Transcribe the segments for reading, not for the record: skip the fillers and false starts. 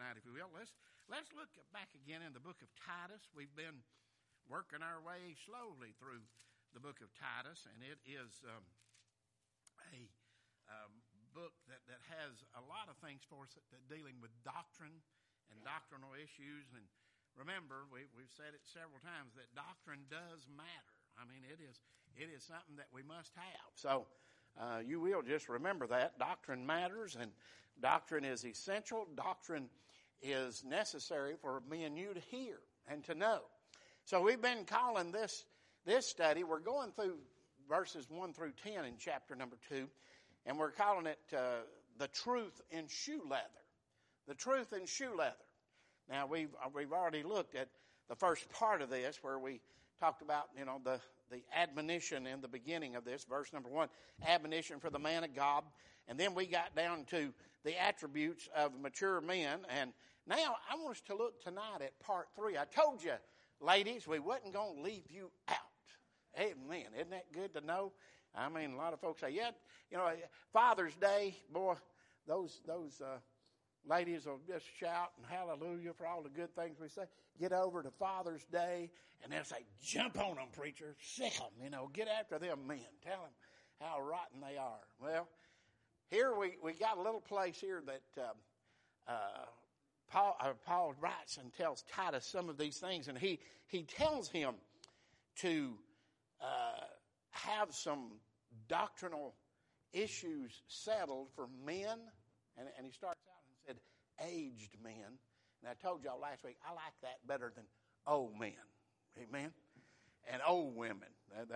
tonight, if you will. Let's look back again in the book of Titus. We've been working our way slowly through the book of Titus, and it is a book that has a lot of things for us dealing with doctrine and doctrinal issues. And remember, we've said it several times that doctrine does matter. I mean, it is something that we must have. So you will just remember that. Doctrine matters, and doctrine is essential. Doctrine is necessary for me and you to hear and to know. So we've been calling this study, we're going through verses 1 through 10 in chapter number 2, and we're calling it The Truth in Shoe Leather. The Truth in Shoe Leather. Now, we've already looked at the first part of this where we talked about, the admonition in the beginning of this, verse number 1, admonition for the man of God. And then we got down to the attributes of mature men. And now I want us to look tonight at part 3. I told you, ladies, we wasn't going to leave you out. Amen. Isn't that good to know? I mean, a lot of folks say, Father's Day, boy, those ladies will just shout and hallelujah for all the good things we say. Get over to Father's Day, and they'll say, jump on them, preacher. Sick them, get after them men. Tell them how rotten they are. Well, here we got a little place here that Paul writes and tells Titus some of these things, and he tells him to have some doctrinal issues settled for men, and he starts out and said, aged men. And I told y'all last week, I like that better than old men. Amen? And old women.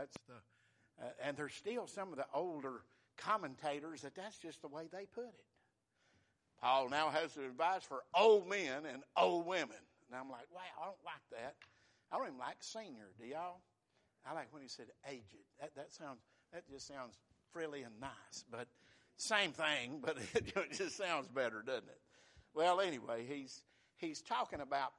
And there's still some of the older commentators that's just the way they put it. Paul now has some advice for old men and old women. And I'm like, wow, I don't like that. I don't even like senior, do y'all? I like when he said aged. That just sounds frilly and nice. But same thing, but it just sounds better, doesn't it? Well, anyway, he's talking about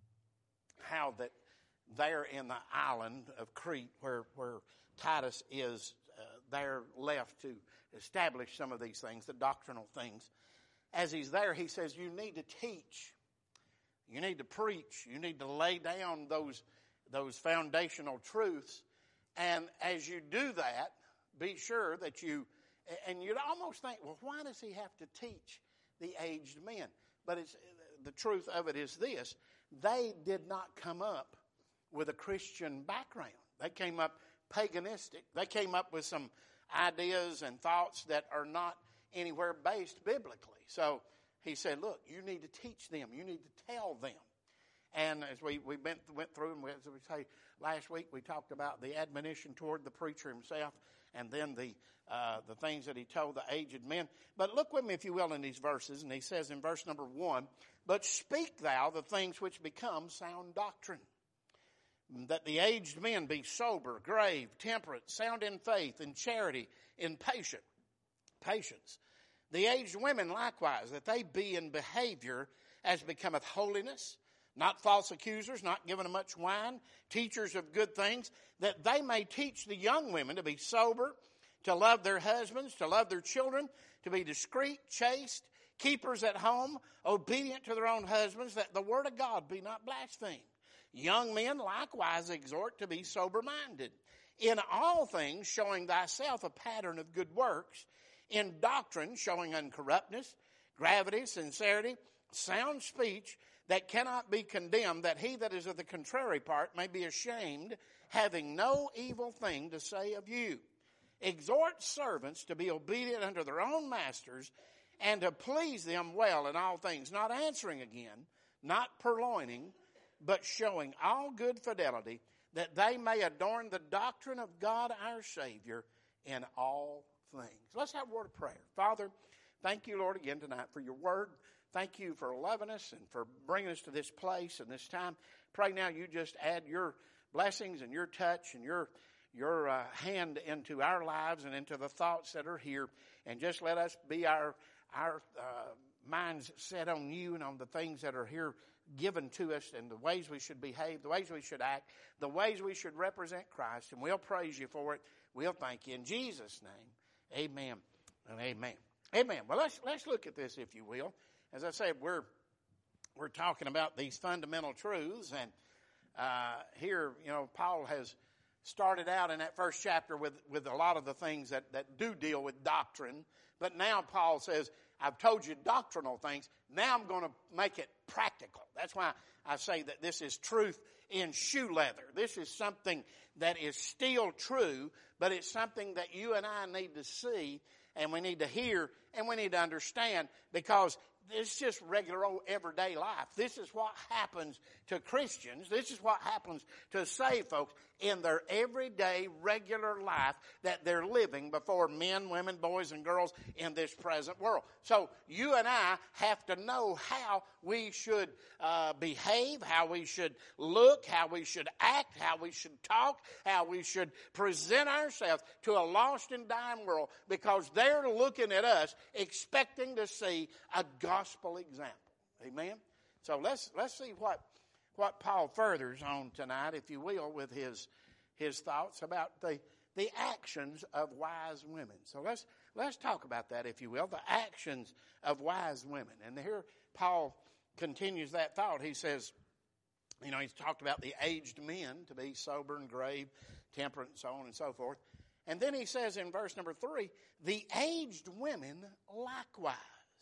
how that there in the island of Crete, where Titus is there left to establish some of these things, the doctrinal things. As he's there, he says, you need to teach. You need to preach. You need to lay down those foundational truths. And as you do that, be sure that and you'd almost think, well, why does he have to teach the aged men? But the truth of it is this. They did not come up with a Christian background. They came up paganistic. They came up with some ideas and thoughts that are not anywhere based biblically. So he said, look, you need to teach them. You need to tell them. And as we went through, and as we say last week, we talked about the admonition toward the preacher himself, and then the things that he told the aged men. But look with me, if you will, in these verses. And he says in verse number 1, but speak thou the things which become sound doctrine, that the aged men be sober, grave, temperate, sound in faith, in charity, in patience. The aged women likewise, that they be in behavior as becometh holiness, not false accusers, not given to much wine, teachers of good things, that they may teach the young women to be sober, to love their husbands, to love their children, to be discreet, chaste, keepers at home, obedient to their own husbands, that the word of God be not blasphemed. Young men likewise exhort to be sober-minded, in all things showing thyself a pattern of good works, in doctrine showing uncorruptness, gravity, sincerity, sound speech that cannot be condemned, that he that is of the contrary part may be ashamed, having no evil thing to say of you. Exhort servants to be obedient unto their own masters, and to please them well in all things, not answering again, not purloining, but showing all good fidelity, that they may adorn the doctrine of God our Savior in all things. Let's have a word of prayer. Father, thank you, Lord, again tonight for your word. Thank you for loving us and for bringing us to this place and this time. Pray now you just add your blessings and your touch and your hand into our lives and into the thoughts that are here. And just let us be our minds set on you and on the things that are here given to us, and the ways we should behave, the ways we should act, the ways we should represent Christ. And we'll praise you for it. We'll thank you in Jesus' name. Amen and amen. Amen. Well, let's look at this, if you will. As I said, we're we're talking about these fundamental truths, and here, Paul has started out in that first chapter with a lot of the things that do deal with doctrine, but now Paul says, I've told you doctrinal things, now I'm going to make it practical. That's why I say that this is truth in shoe leather. This is something that is still true, but it's something that you and I need to see, and we need to hear, and we need to understand, because it's just regular old everyday life. This is what happens to Christians. This is what happens to saved folks in their everyday, regular life that they're living before men, women, boys, and girls in this present world. So you and I have to know how we should behave, how we should look, how we should act, how we should talk, how we should present ourselves to a lost and dying world, because they're looking at us expecting to see a gospel example. Amen? So let's see what Paul furthers on tonight, if you will, with his thoughts about the actions of wise women. So let's talk about that, if you will, the actions of wise women. And here Paul continues that thought. He says, he's talked about the aged men to be sober and grave, temperate, and so on and so forth. And then he says in verse number 3, the aged women likewise,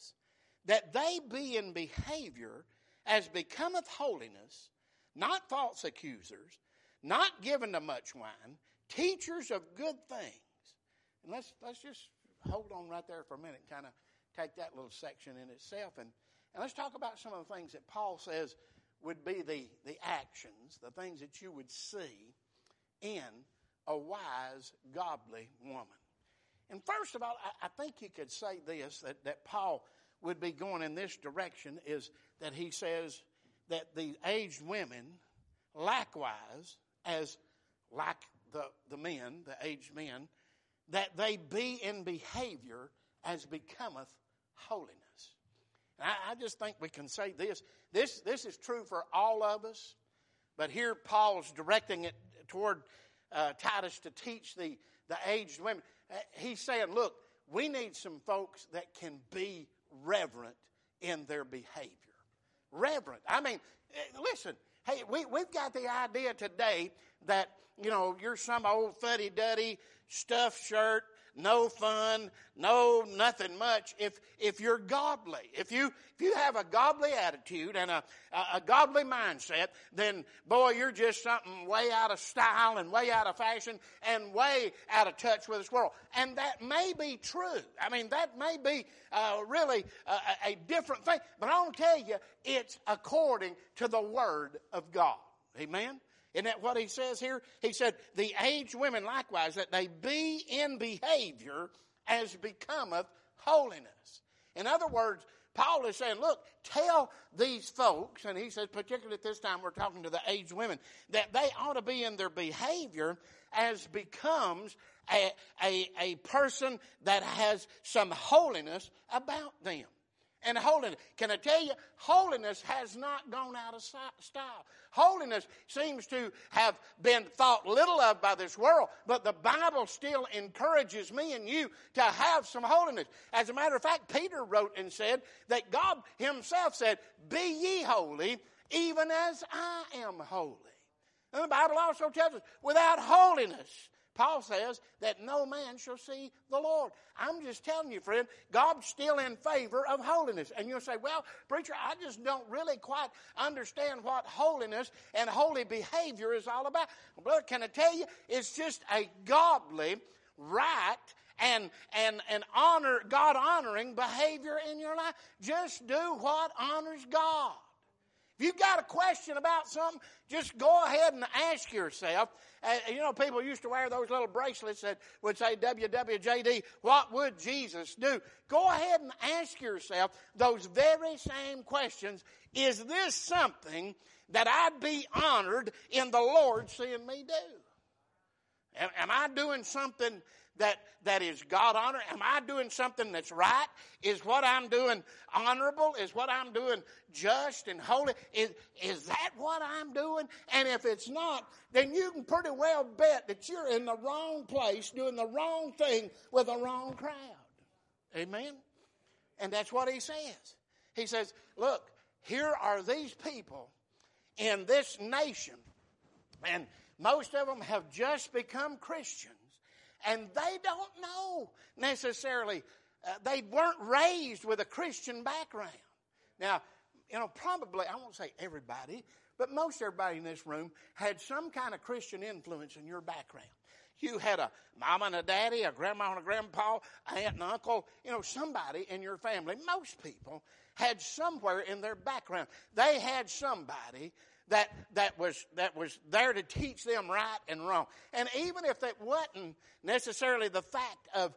that they be in behavior as becometh holiness, not false accusers, not given to much wine, teachers of good things. And let's just hold on right there for a minute and kind of take that little section in itself. And let's talk about some of the things that Paul says would be the actions, the things that you would see in a wise, godly woman. And first of all, I think you could say this, that Paul would be going in this direction, is that he says that the aged women, likewise, as like the men, the aged men, that they be in behavior as becometh holiness. And I just think we can say this. This is true for all of us, but here Paul's directing it toward Titus to teach the aged women. He's saying, look, we need some folks that can be reverent in their behavior. Reverent. I mean, listen, hey, we've got the idea today that, you're some old fuddy-duddy stuffed shirt, no fun, no nothing much. If you're godly, if you have a godly attitude and a godly mindset, then boy, you're just something way out of style and way out of fashion and way out of touch with this world. And that may be true. I mean, that may be really a different thing. But I want to tell you, it's according to the Word of God. Amen? Isn't that what he says here? He said, the aged women likewise, that they be in behavior as becometh holiness. In other words, Paul is saying, look, tell these folks, and he says, particularly at this time we're talking to the aged women, that they ought to be in their behavior as becomes a person that has some holiness about them. And holiness, can I tell you, holiness has not gone out of style. Holiness seems to have been thought little of by this world, but the Bible still encourages me and you to have some holiness. As a matter of fact, Peter wrote and said that God himself said, be ye holy, even as I am holy. And the Bible also tells us, without holiness, Paul says that no man shall see the Lord. I'm just telling you, friend, God's still in favor of holiness. And you'll say, well, preacher, I just don't really quite understand what holiness and holy behavior is all about. Well, can I tell you, it's just a godly, right, and honor, God-honoring behavior in your life. Just do what honors God. If you've got a question about something, just go ahead and ask yourself. People used to wear those little bracelets that would say WWJD, what would Jesus do? Go ahead and ask yourself those very same questions. Is this something that I'd be honored in the Lord seeing me do? Am I doing something that is God honor? Am I doing something that's right? Is what I'm doing honorable? Is what I'm doing just and holy? Is that what I'm doing? And if it's not, then you can pretty well bet that you're in the wrong place doing the wrong thing with the wrong crowd. Amen? And that's what he says. He says, look, here are these people in this nation, and most of them have just become Christians, and they don't know necessarily, they weren't raised with a Christian background. Now, probably, I won't say everybody, but most everybody in this room had some kind of Christian influence in your background. You had a mama and a daddy, a grandma and a grandpa, aunt and uncle, somebody in your family. Most people had somewhere in their background. They had somebody that was there to teach them right and wrong. And even if that wasn't necessarily the fact of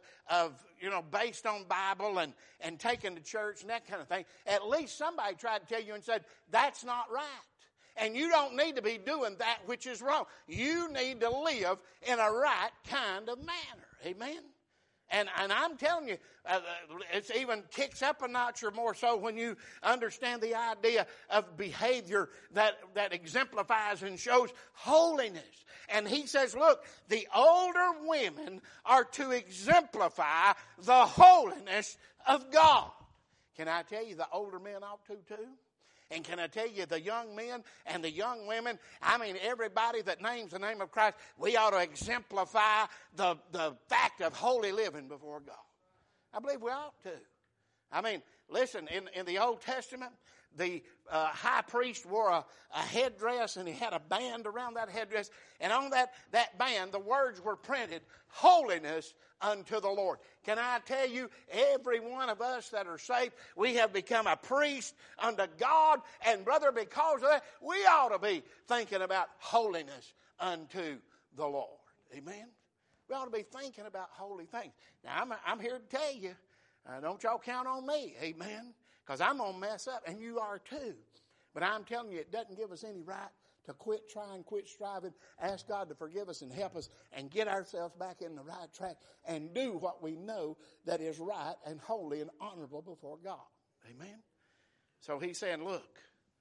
based on Bible and taken to church and that kind of thing, at least somebody tried to tell you and said, that's not right. And you don't need to be doing that which is wrong. You need to live in a right kind of manner. Amen? And I'm telling you, it even kicks up a notch or more so when you understand the idea of behavior that exemplifies and shows holiness. And he says, look, the older women are to exemplify the holiness of God. Can I tell you the older men ought to too? And can I tell you, the young men and the young women, everybody that names the name of Christ, we ought to exemplify the fact of holy living before God. I believe we ought to. Listen, in the Old Testament, the high priest wore a headdress, and he had a band around that headdress. And on that band, the words were printed, holiness unto the Lord. Can I tell you, every one of us that are saved, we have become a priest unto God. And brother, because of that, we ought to be thinking about holiness unto the Lord. Amen? We ought to be thinking about holy things. Now, I'm here to tell you, don't y'all count on me. Amen? Because I'm going to mess up, and you are too. But I'm telling you, it doesn't give us any right to quit trying, quit striving, ask God to forgive us and help us and get ourselves back in the right track and do what we know that is right and holy and honorable before God. Amen? So he's saying, look,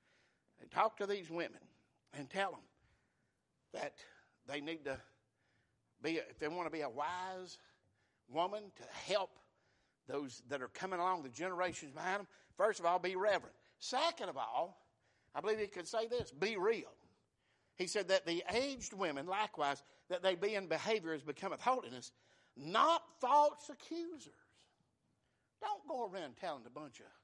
talk to these women and tell them that they need to be, if they want to be a wise woman to help those that are coming along, the generations behind them, first of all, be reverent. Second of all, I believe he could say this, be real. He said that the aged women, likewise, that they be in behavior as becometh holiness, not false accusers. Don't go around telling a bunch of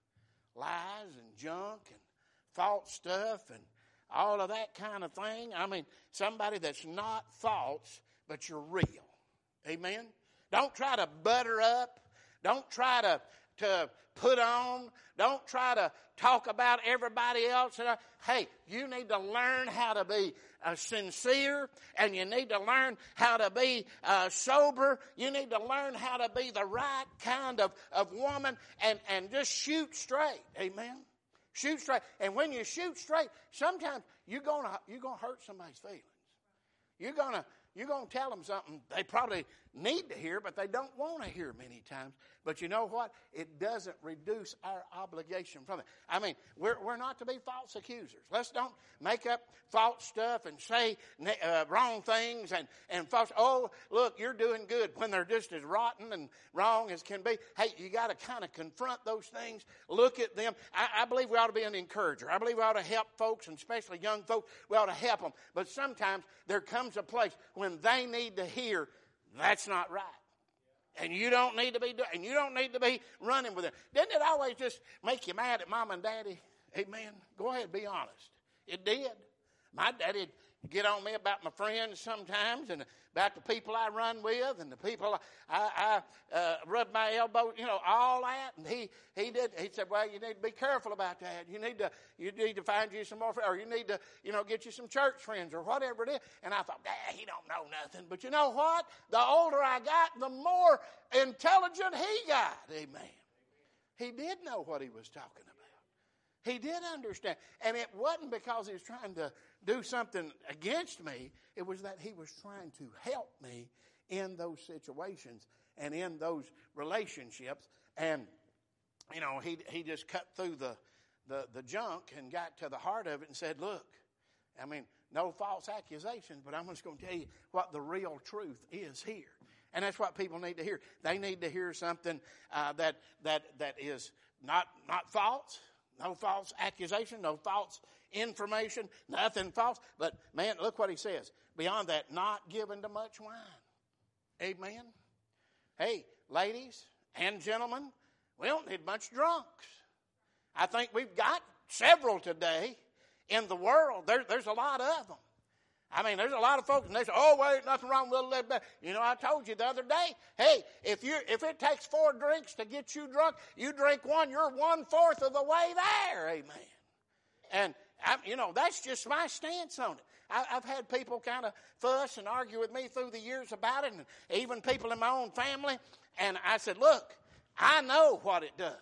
lies and junk and false stuff and all of that kind of thing. Somebody that's not false, but you're real. Amen? Don't try to butter up. Don't try to put on. Don't try to talk about everybody else. Hey, you need to learn how to be sincere, and you need to learn how to be sober. You need to learn how to be the right kind of woman and just shoot straight. Amen? Shoot straight. And when you shoot straight, sometimes you're gonna hurt somebody's feelings. You're going to tell them something they probably need to hear, but they don't want to hear many times. But you know what? It doesn't reduce our obligation from it. We're not to be false accusers. Let's don't make up false stuff and say wrong things and false, oh, look, you're doing good, when they're just as rotten and wrong as can be. Hey, you got to kind of confront those things, look at them. I believe we ought to be an encourager. I believe we ought to help folks, and especially young folks, we ought to help them. But sometimes there comes a place when they need to hear, that's not right. And you don't need to be doing, and you don't need to be running with it. Didn't it always just make you mad at mom and daddy? Amen. Go ahead, be honest. It did. My daddy would get on me about my friends sometimes, and about the people I run with, and the people I rub my elbow, all that. And he said, well, you need to be careful about that. You need to find you some more friends, or you need to, get you some church friends or whatever it is. And I thought, he don't know nothing. But you know what? The older I got, the more intelligent he got. Amen. He did know what he was talking about. He did understand. And it wasn't because he was trying to do something against me. It was that he was trying to help me in those situations and in those relationships. And, he just cut through the junk and got to the heart of it and said, look, no false accusations, but I'm just going to tell you what the real truth is here. And that's what people need to hear. They need to hear something that is not false. No false accusation, no false information, nothing false. But, man, look what he says. Beyond that, not given to much wine. Amen. Hey, ladies and gentlemen, we don't need much drunks. I think we've got several today in the world. There's a lot of them. I mean, there's a lot of folks, and they say, oh, well, ain't nothing wrong with a little bit. You know, I told you the other day, hey, if it takes 4 drinks to get you drunk, you drink one, you're 1/4 of the way there. Amen. And, that's just my stance on it. I've had people kind of fuss and argue with me through the years about it, and even people in my own family. And I said, look, I know what it does.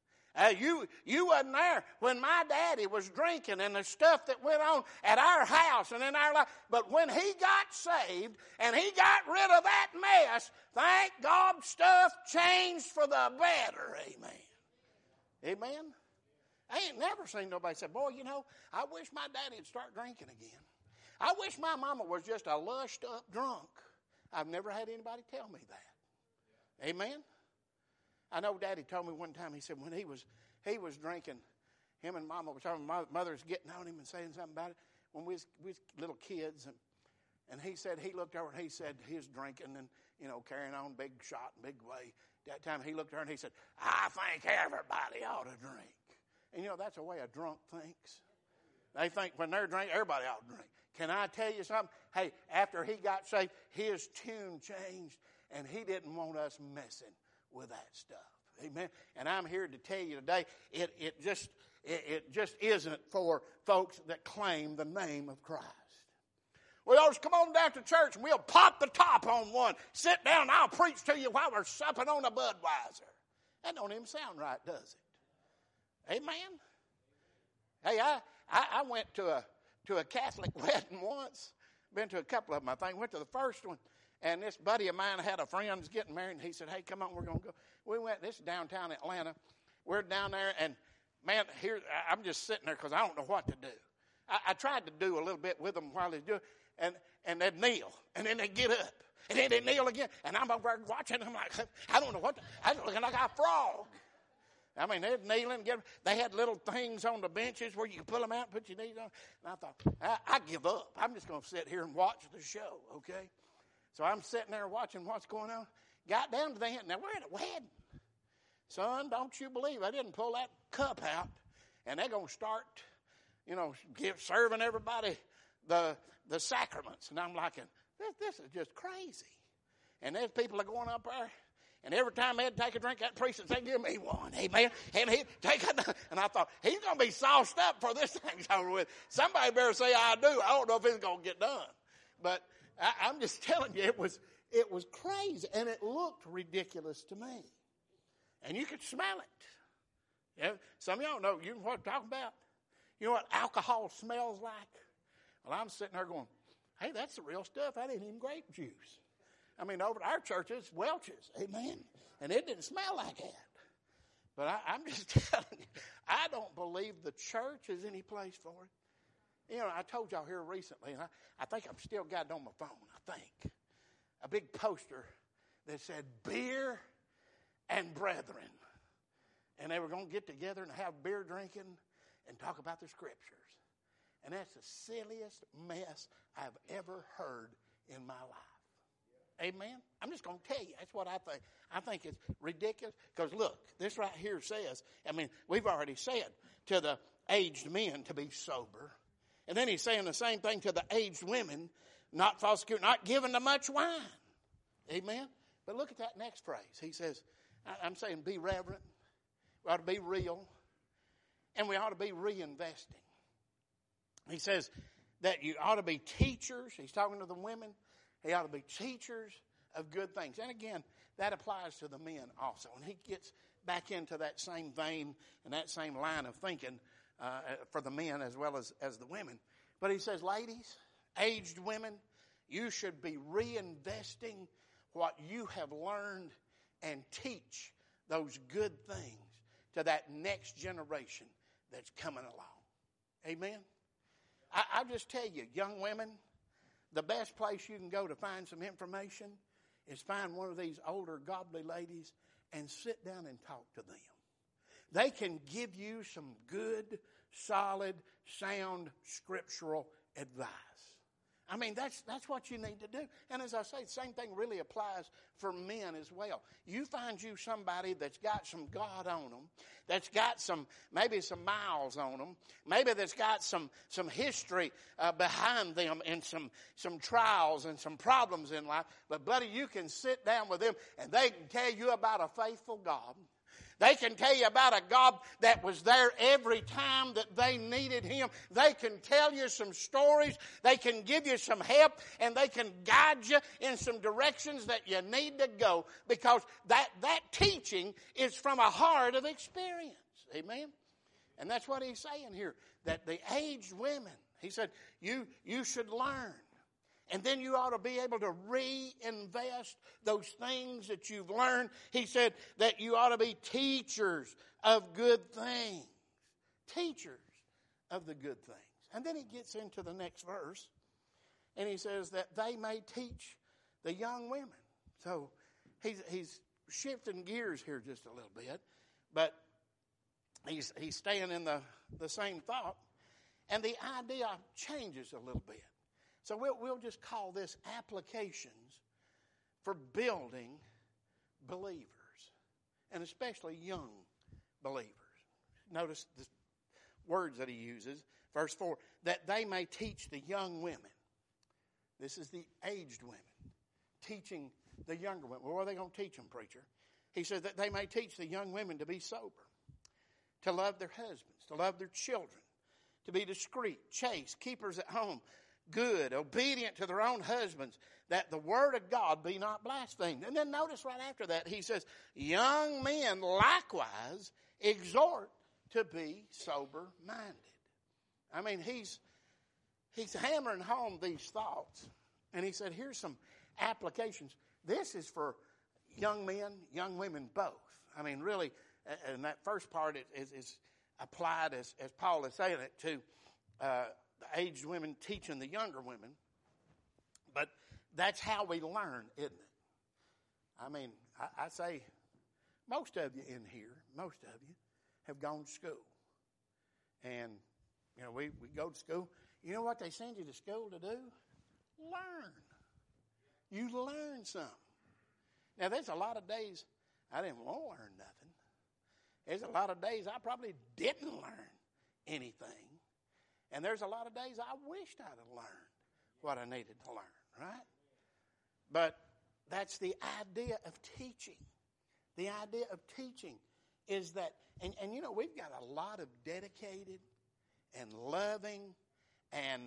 You wasn't there when my daddy was drinking and the stuff that went on at our house and in our life. But when he got saved and he got rid of that mess, thank God stuff changed for the better. Amen. Amen. I ain't never seen nobody say, boy, I wish my daddy would start drinking again. I wish my mama was just a lushed up drunk. I've never had anybody tell me that. Amen. I know Daddy told me one time, he said when he was drinking, him and Mama was talking, mother's getting on him and saying something about it when we was little kids. And he said, he looked over and he said he was drinking and, carrying on big shot and big way. That time he looked over and he said, I think everybody ought to drink. And, that's the way a drunk thinks. They think when they're drinking, everybody ought to drink. Can I tell you something? Hey, after he got saved, his tune changed and he didn't want us messing with that stuff. Amen. And I'm here to tell you today, it just isn't for folks that claim the name of Christ. We always come on down to church and we'll pop the top on one. Sit down and I'll preach to you while we're supping on a Budweiser. That don't even sound right, does it? Amen. Hey, I went to a Catholic wedding once. Been to a couple of them, I think. Went to the first one. And this buddy of mine had a friend who's getting married, and he said, hey, come on, we're going to go. We went, this is downtown Atlanta. We're down there, and, man, here, I'm just sitting there because I don't know what to do. I tried to do a little bit with them while they do it, and they'd kneel, and then they'd get up, and then they'd kneel again. And I'm over there watching them like, I don't know what to do. I was looking like a frog. I mean, they'd kneel and get. They had little things on the benches where you could pull them out and put your knees on. And I thought, I give up. I'm just going to sit here and watch the show, okay? So I'm sitting there watching what's going on. Got down to the end. Now, we're at a wedding. Son, don't you believe I didn't pull that cup out. And they're going to start, serving everybody the sacraments. And I'm like, this is just crazy. And there's people are going up there. And every time they'd take a drink, that priest would say, give me one. Amen. And he'd take another. And I thought, he's going to be sauced up for this thing's over with. Somebody better say I do. I don't know if it's going to get done. But I'm just telling you, it was crazy, and it looked ridiculous to me. And you could smell it. Yeah, some of y'all know what I'm talking about. You know what alcohol smells like? Well, I'm sitting there going, hey, that's the real stuff. That ain't even grape juice. I mean, over at our church, it's Welch's. Amen. And it didn't smell like that. But I'm just telling you, I don't believe the church is any place for it. I told y'all here recently, and I think I've still got it on my phone, I think. A big poster that said, beer and brethren. And they were going to get together and have beer drinking and talk about the scriptures. And that's the silliest mess I've ever heard in my life. Amen? I'm just going to tell you. That's what I think. I think it's ridiculous. Because look, this right here says, we've already said to the aged men to be sober. And then he's saying the same thing to the aged women, not false security, not given to much wine. Amen? But look at that next phrase. He says, I'm saying be reverent. We ought to be real. And we ought to be reinvesting. He says that you ought to be teachers. He's talking to the women. He ought to be teachers of good things. And again, that applies to the men also. And he gets back into that same vein and that same line of thinking for the men as well as the women. But he says, ladies, aged women, you should be reinvesting what you have learned and teach those good things to that next generation that's coming along. Amen? I just tell you, young women, the best place you can go to find some information is find one of these older godly ladies and sit down and talk to them. they can give you some good, solid, sound scriptural advice. I mean, that's what you need to do. And as I say, the same thing really applies for men as well. You find you somebody that's got some God on them, that's got maybe some miles on them, maybe that's got some history behind them and some trials and some problems in life. But buddy, you can sit down with them and they can tell you about a faithful God. They can tell you about a God that was there every time that they needed Him. They can tell you some stories. They can give you some help. And they can guide you in some directions that you need to go. Because that teaching is from a heart of experience. Amen? And that's what he's saying here. That the aged women, he said, you should learn. And then you ought to be able to reinvest those things that you've learned. He said that you ought to be teachers of good things. Teachers of the good things. And then he gets into the next verse. And he says that they may teach the young women. So he's shifting gears here just a little bit. But he's staying in the same thought. And the idea changes a little bit. So we'll just call this applications for building believers, and especially young believers. Notice the words that he uses. Verse 4, that they may teach the young women. This is the aged women teaching the younger women. Well, what are they going to teach them, preacher? He says that they may teach the young women to be sober, to love their husbands, to love their children, to be discreet, chaste, keepers at home, good, obedient to their own husbands, that the word of God be not blasphemed. And then notice right after that, he says, young men likewise exhort to be sober-minded. I mean, he's hammering home these thoughts. And he said, here's some applications. This is for young men, young women both. I mean, really, and that first part is applied, as Paul is saying it, to the aged women teaching the younger women. But that's how we learn, isn't it? I mean, I say most of you in here, most of you have gone to school. And, you know, we go to school. You know what they send you to school to do? Learn. You learn something. Now, there's a lot of days I didn't want to learn nothing. There's a lot of days I probably didn't learn anything. And there's a lot of days I wished I'd have learned what I needed to learn, right? But that's the idea of teaching. The idea of teaching is that, and you know, we've got a lot of dedicated and loving and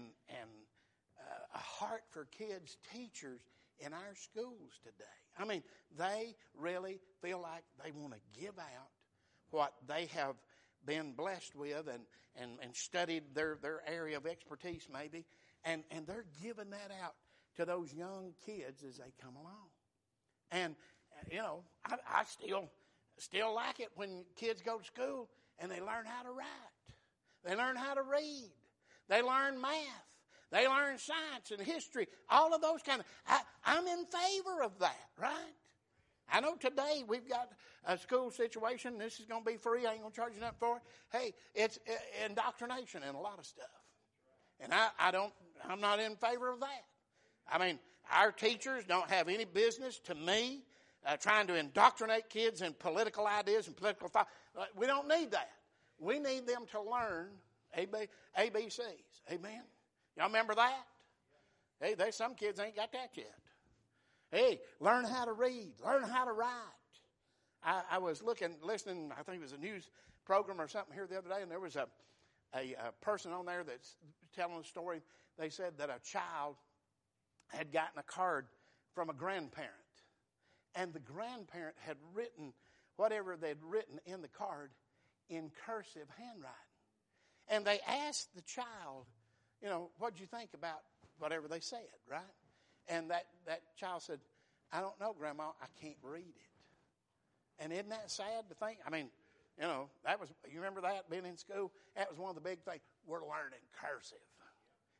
a heart for kids teachers in our schools today. I mean, they really feel like they want to give out what they have been blessed with and studied their area of expertise maybe, and they're giving that out to those young kids as they come along. And, you know, I still like it when kids go to school and they learn how to write. They learn how to read. They learn math. They learn science and history. All of those kind of, I'm in favor of that, right? I know today we've got a school situation. This is going to be free. I ain't going to charge you nothing for it. Hey, it's indoctrination and a lot of stuff. And I'm not in favor of that. I mean, our teachers don't have any business, to me, trying to indoctrinate kids in political ideas and political thought. We don't need that. We need them to learn ABCs. Amen? Y'all remember that? Hey, there's some kids ain't got that yet. Hey, learn how to read. Learn how to write. I was listening, I think it was a news program or something here the other day, and there was a person on there that's telling a story. They said that a child had gotten a card from a grandparent, and the grandparent had written whatever they'd written in the card in cursive handwriting. And they asked the child, you know, what'd you think about whatever they said, right? And that child said, I don't know, Grandma, I can't read it. And isn't that sad to think? I mean, you know, you remember that being in school? That was one of the big things. We're learning cursive.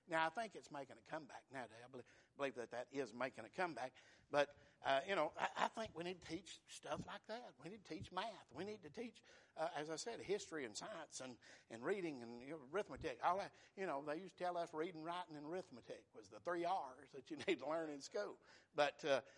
Now, I think it's making a comeback nowadays. I believe that is making a comeback. But, I think we need to teach stuff like that. We need to teach math. We need to teach, as I said, history and science and reading and arithmetic. All that. They used to tell us reading, writing, and arithmetic was the 3 R's that you need to learn in school. But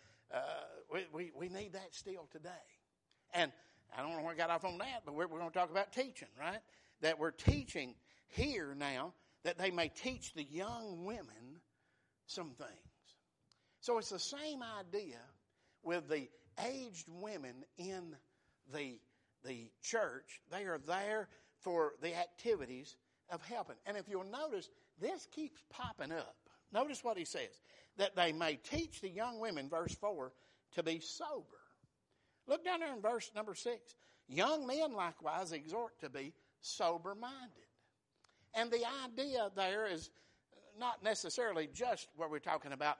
we need that still today. And I don't know where I got off on that, but we're going to talk about teaching, right? That we're teaching here now that they may teach the young women some things. So it's the same idea with the aged women in the church. They are there for the activities of helping. And if you'll notice, this keeps popping up. Notice what he says, that they may teach the young women, verse 4, to be sober. Look down there in verse number 6. Young men likewise exhort to be sober-minded. And the idea there is not necessarily just where we're talking about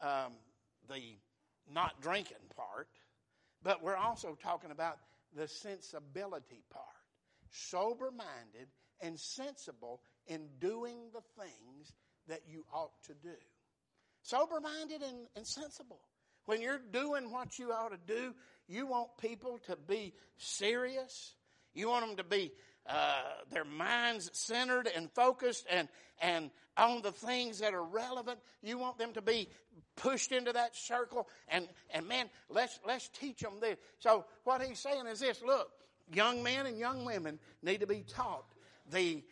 the not drinking part, but we're also talking about the sensibility part. Sober-minded and sensible in doing the things that you ought to do. Sober-minded and sensible. When you're doing what you ought to do, you want people to be serious. You want them to be their minds centered and focused and on the things that are relevant. You want them to be pushed into that circle. And man, let's teach them this. So what he's saying is this. Look, young men and young women need to be taught the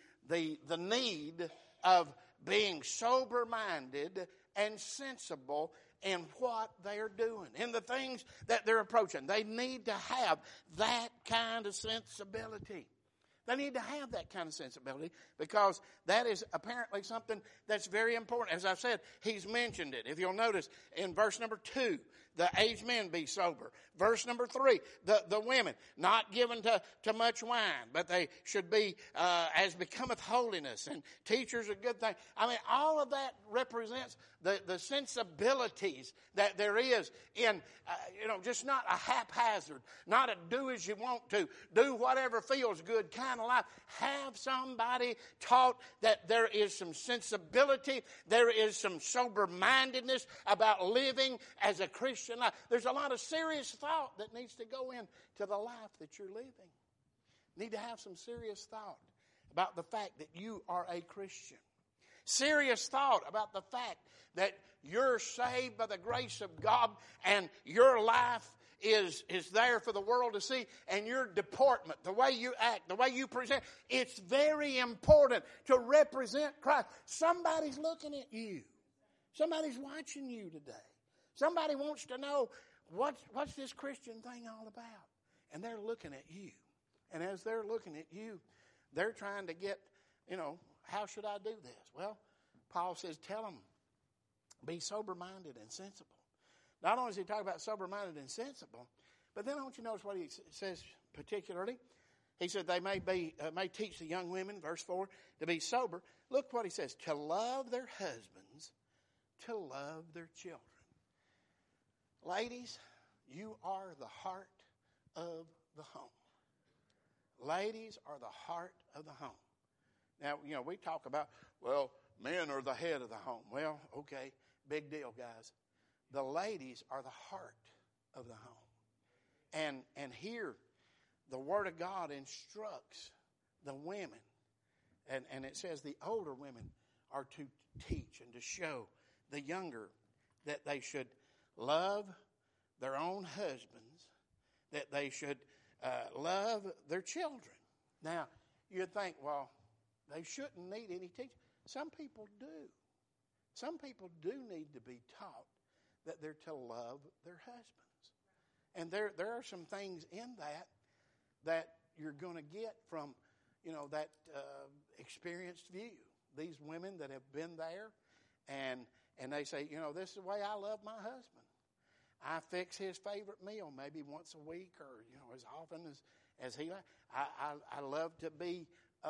need of being sober-minded and sensible in what they're doing, in the things that they're approaching. They need to have that kind of sensibility. They need to have that kind of sensibility because that is apparently something that's very important. As I've said, he's mentioned it. If you'll notice in verse number 2, the aged men be sober. Verse number 3, the women, not given to much wine, but they should be as becometh holiness, and teachers are good things. I mean, all of that represents the sensibilities that there is in, just not a haphazard, not a do as you want to, do whatever feels good kind of life. Have somebody taught that there is some sensibility, there is some sober-mindedness about living as a Christian life. There's a lot of serious thought that needs to go into the life that you're living. You need to have some serious thought about the fact that you are a Christian. Serious thought about the fact that you're saved by the grace of God and your life is there for the world to see, and your deportment, the way you act, the way you present, it's very important to represent Christ. Somebody's looking at you. Somebody's watching you today. Somebody wants to know what's this Christian thing all about, and they're looking at you. And as they're looking at you, they're trying to get, how should I do this? Well, Paul says, tell them, be sober-minded and sensible. Not only does he talk about sober-minded and sensible, but then I want you to notice what he says particularly. He said they may teach the young women, verse 4, to be sober. Look what he says, to love their husbands, to love their children. Ladies, you are the heart of the home. Ladies are the heart of the home. Now, we talk about, men are the head of the home. Well, okay, big deal, guys. The ladies are the heart of the home. And here, the Word of God instructs the women, and it says the older women are to teach and to show the younger that they should love their own husbands, that they should love their children. Now, you'd think, they shouldn't need any teaching. Some people do. Some people do need to be taught that they're to love their husbands. And there are some things in that you're going to get from, that experienced view. These women that have been there and they say, this is the way I love my husband. I fix his favorite meal maybe once a week or, as often as he likes. I love to be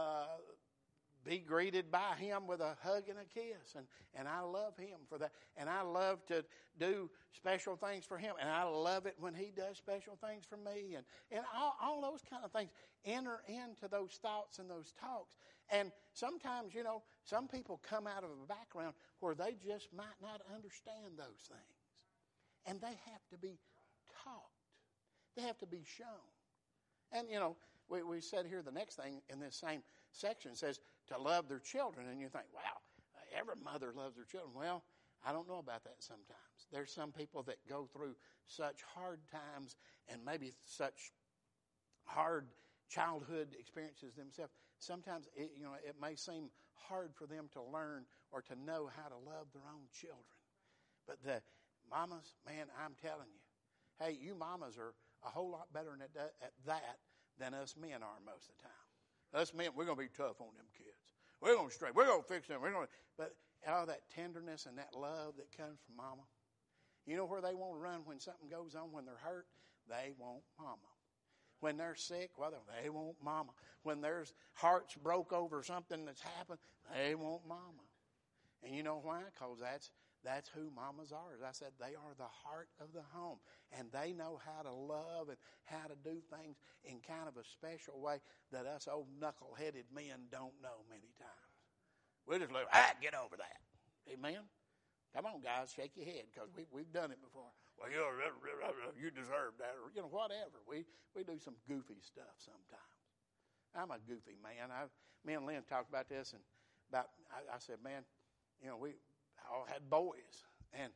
greeted by him with a hug and a kiss. And I love him for that. And I love to do special things for him. And I love it when he does special things for me. And all those kind of things enter into those thoughts and those talks. And sometimes, some people come out of a background where they just might not understand those things. And they have to be taught. They have to be shown. And, we said here the next thing in this same section says to love their children. And you think, wow, every mother loves their children. Well, I don't know about that sometimes. There's some people that go through such hard times and maybe such hard childhood experiences themselves. Sometimes, it may seem hard for them to learn or to know how to love their own children. But the mamas, man, I'm telling you, hey, you mamas are a whole lot better at that than us men are most of the time. Us men, we're going to be tough on them kids. We're going to straight. We're going to fix them. But all that tenderness and that love that comes from mama. You know where they want to run when something goes on, when they're hurt? They want mama. When they're sick, well, they want mama. When their hearts broke over something that's happened, they want mama. And you know why? Because that's who mamas are. As I said, they are the heart of the home. And they know how to love and how to do things in kind of a special way that us old knuckle-headed men don't know many times. We just like, get over that. Amen? Come on, guys, shake your head, because we've done it before. Well, you deserve that, or, whatever. We do some goofy stuff sometimes. I'm a goofy man. Me and Lynn talked about this, and I said, man, we all had boys. And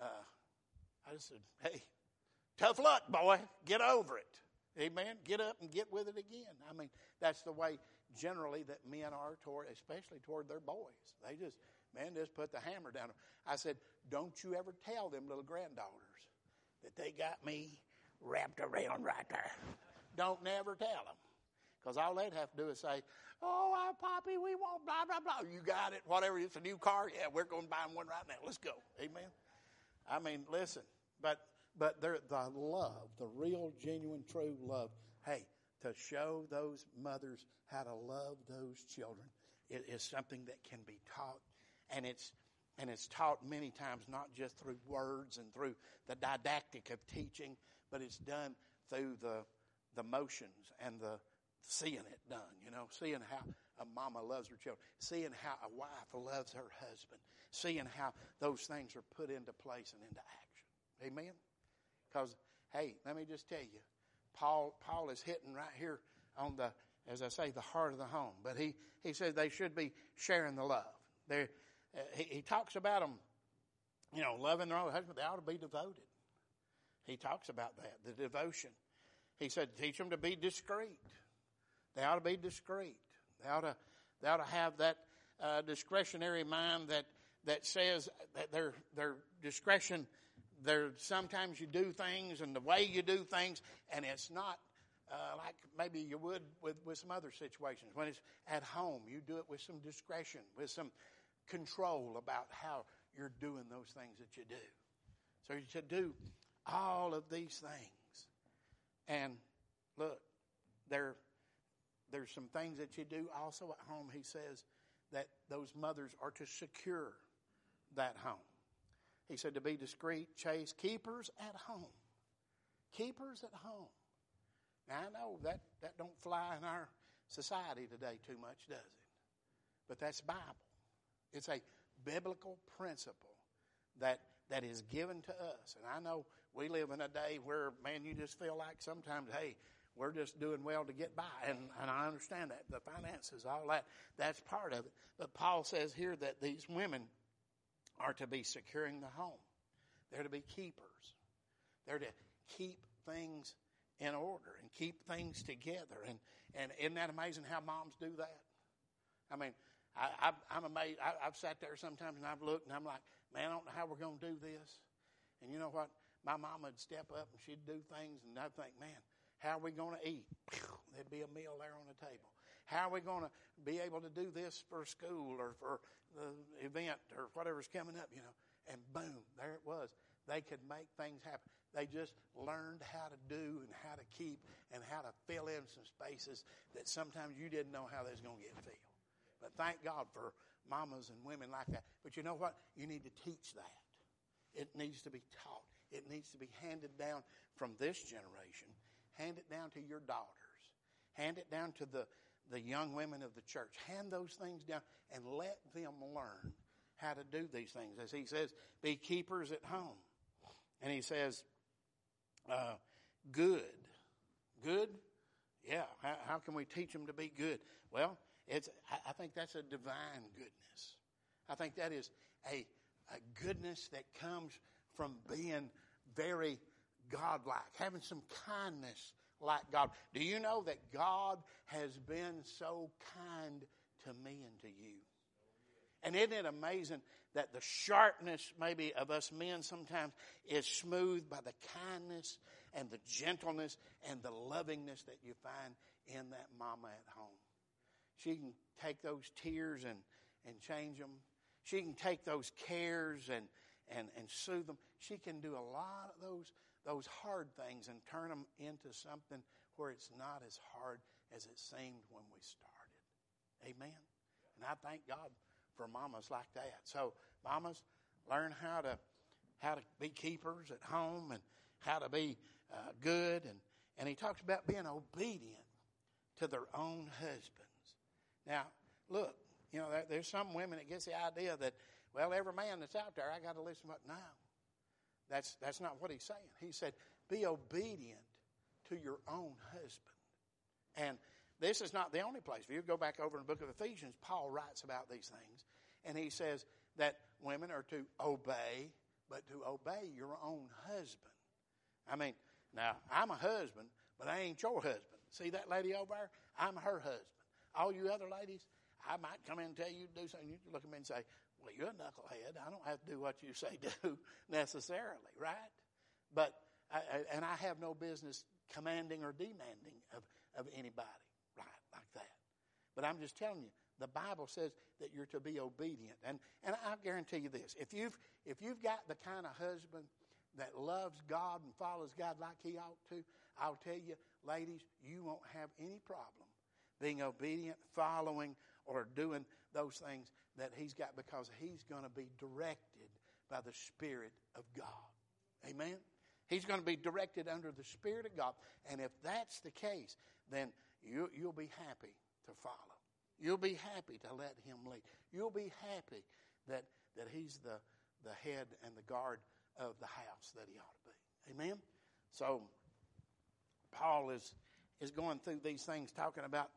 I just said, hey, tough luck, boy. Get over it. Amen? Get up and get with it again. I mean, that's the way generally that men are especially toward their boys. They just put the hammer down. I said, don't you ever tell them little granddaughters that they got me wrapped around right there. Don't never tell them. Because all they'd have to do is say, oh, Poppy, we want blah, blah, blah. You got it, whatever. It's a new car. Yeah, we're going to buy one right now. Let's go. Amen. I mean, listen, but the love, the real, genuine, true love, hey, to show those mothers how to love those children, it is something that can be taught. And it's taught many times, not just through words and through the didactic of teaching, but it's done through the motions and the seeing it done, seeing how a mama loves her children, seeing how a wife loves her husband, seeing how those things are put into place and into action. Amen? Because, hey, let me just tell you, Paul is hitting right here on as I say, the heart of the home. But he says they should be sharing the love. He talks about them, loving their own husband. They ought to be devoted. He talks about that, the devotion. He said, teach them to be discreet. They ought to be discreet. They ought to have that discretionary mind that says that their discretion. Sometimes you do things and the way you do things, and it's not like maybe you would with some other situations. When it's at home, you do it with some discretion, with some control about how you're doing those things that you do. So you should do all of these things. And look, there's some things that you do also at home. He says that those mothers are to secure that home. He said to be discreet, chaste, keepers at home. Keepers at home. Now, I know that don't fly in our society today too much, does it? But that's Bible. It's a biblical principle that is given to us. And I know we live in a day where, man, you just feel like sometimes, hey, we're just doing well to get by. And I understand that. The finances, all that, that's part of it. But Paul says here that these women are to be securing the home. They're to be keepers. They're to keep things in order and keep things together. And isn't that amazing how moms do that? I mean, I'm amazed. I've sat there sometimes and I've looked and I'm like, man, I don't know how we're going to do this. And you know what? My mom would step up and she'd do things and I'd think, man, how are we going to eat? There'd be a meal there on the table. How are we going to be able to do this for school or for the event or whatever's coming up, And boom, there it was. They could make things happen. They just learned how to do and how to keep and how to fill in some spaces that sometimes you didn't know how they was going to get filled. But thank God for mamas and women like that. But you know what? You need to teach that. It needs to be taught. It needs to be handed down from this generation. Hand it down to your daughters. Hand it down to the the young women of the church. Hand those things down and let them learn how to do these things. As he says, be keepers at home. And he says, good. Good? Yeah. How can we teach them to be good? Well, I think that's a divine goodness. I think that is a goodness that comes from being very godlike, having some kindness like God. Do you know that God has been so kind to me and to you? And isn't it amazing that the sharpness maybe of us men sometimes is smoothed by the kindness and the gentleness and the lovingness that you find in that mama at home. She can take those tears and change them. She can take those cares and soothe them. She can do a lot of those hard things and turn them into something where it's not as hard as it seemed when we started. Amen. And I thank God for mamas like that. So mamas, learn how to be keepers at home and how to be good. And he talks about being obedient to their own husbands. Now, look, there's some women that gets the idea that, well, every man that's out there, I got to listen to. No, that's not what he's saying. He said, be obedient to your own husband. And this is not the only place. If you go back over in the book of Ephesians, Paul writes about these things. And he says that women are to obey, but to obey your own husband. I mean, now, I'm a husband, but I ain't your husband. See that lady over there? I'm her husband. All you other ladies, I might come in and tell you to do something. You look at me and say, well, you're a knucklehead. I don't have to do what you say do necessarily, right? But, I have no business commanding or demanding of anybody, right, like that. But I'm just telling you, the Bible says that you're to be obedient. And I guarantee you this, if you've got the kind of husband that loves God and follows God like he ought to, I'll tell you, ladies, you won't have any problem being obedient, following, or doing those things that he's got, because he's going to be directed by the Spirit of God. Amen? He's going to be directed under the Spirit of God. And if that's the case, then you'll be happy to follow. You'll be happy to let him lead. You'll be happy that he's the head and the guard of the house that he ought to be. Amen? So Paul is going through these things, talking about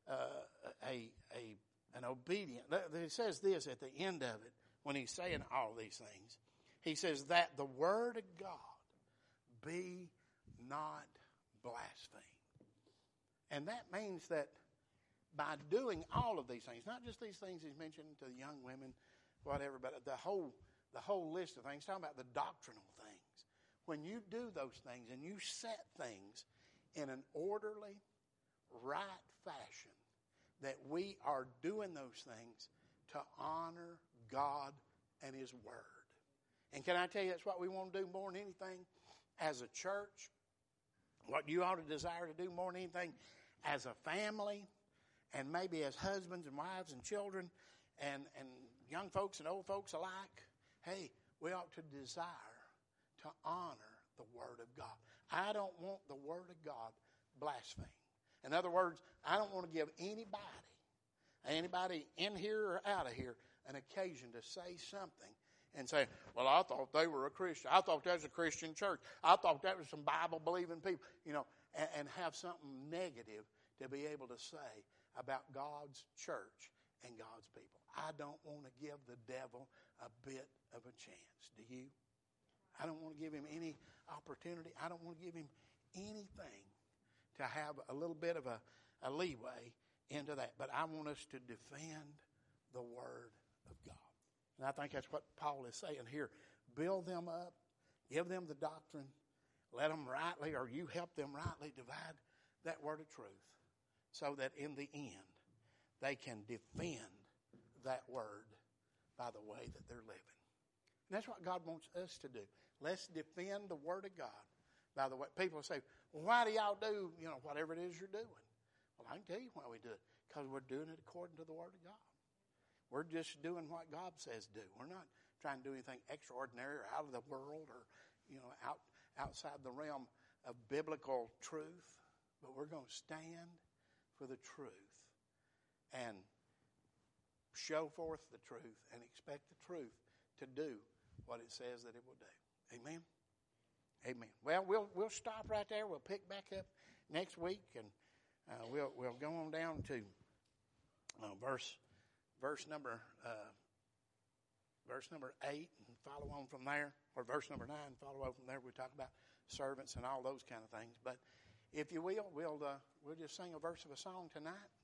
an obedient. He says this at the end of it, when he's saying all these things. He says that the word of God be not blasphemed. And that means that by doing all of these things, not just these things he's mentioned to the young women, whatever, but the whole list of things, talking about the doctrinal things. When you do those things and you set things in an orderly, right fashion, that we are doing those things to honor God and his word. And can I tell you, that's what we want to do more than anything as a church. What you ought to desire to do more than anything as a family, and maybe as husbands and wives and children and young folks and old folks alike. Hey, we ought to desire to honor the Word of God. I don't want the Word of God blasphemed. In other words, I don't want to give anybody in here or out of here an occasion to say something and say, well, I thought they were a Christian. I thought that was a Christian church. I thought that was some Bible-believing people, and have something negative to be able to say about God's church and God's people. I don't want to give the devil a bit of a chance. Do you? I don't want to give him any opportunity. I don't want to give him anything to have a little bit of a leeway into that. But I want us to defend the Word of God. And I think that's what Paul is saying here. Build them up. Give them the doctrine. Let them rightly, or you help them rightly divide that word of truth, so that in the end they can defend that word by the way that they're living. And that's what God wants us to do. Let's defend the Word of God by the way. People say, well, why do y'all do, whatever it is you're doing? Well, I can tell you why we do it. Because we're doing it according to the Word of God. We're just doing what God says do. We're not trying to do anything extraordinary or out of the world or, outside the realm of biblical truth. But we're going to stand for the truth and show forth the truth and expect the truth to do what it says that it will do. Amen? Amen. Well, we'll stop right there. We'll pick back up next week, and we'll go on down to verse number 8 and follow on from there, or verse number 9 and follow on from there. We talk about servants and all those kind of things. But if you will, we'll just sing a verse of a song tonight.